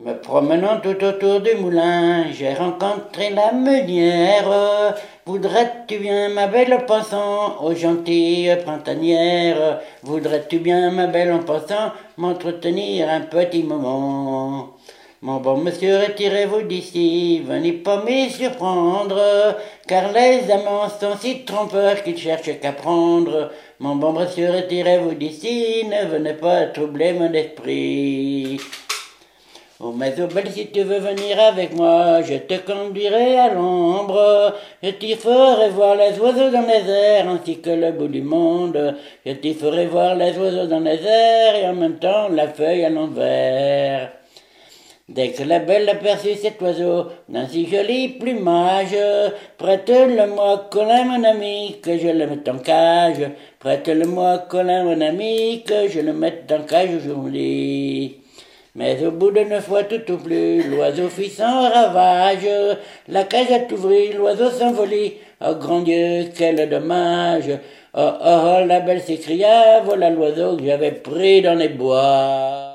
Me promenant tout autour du moulin, j'ai rencontré la meunière. Voudrais-tu bien, ma belle, en passant, ô gentille printanière, voudrais-tu bien, ma belle, en passant, m'entretenir un petit moment? Mon bon monsieur, retirez-vous d'ici, venez pas m'y surprendre, car les amants sont si trompeurs qu'ils cherchent qu'à prendre. Mon bon monsieur, retirez-vous d'ici, ne venez pas troubler mon esprit. Oh, mais oh, belle, si tu veux venir avec moi, je te conduirai à l'ombre. Je t'y ferai voir les oiseaux dans les airs, ainsi que le bout du monde. Je t'y ferai voir les oiseaux dans les airs, et en même temps la feuille à l'envers. Dès que la belle aperçut cet oiseau d'un si joli plumage, prête-le-moi, Colin, mon ami, que je le mette en cage. Prête-le-moi, Colin, mon ami, que je le mette en cage aujourd'hui. Mais au bout de 9 fois tout au plus, l'oiseau fit sans ravage, la cage est ouvrie, l'oiseau s'envolit. Oh grand Dieu, quel dommage! Oh, oh, oh, la belle s'écria, voilà l'oiseau que j'avais pris dans les bois.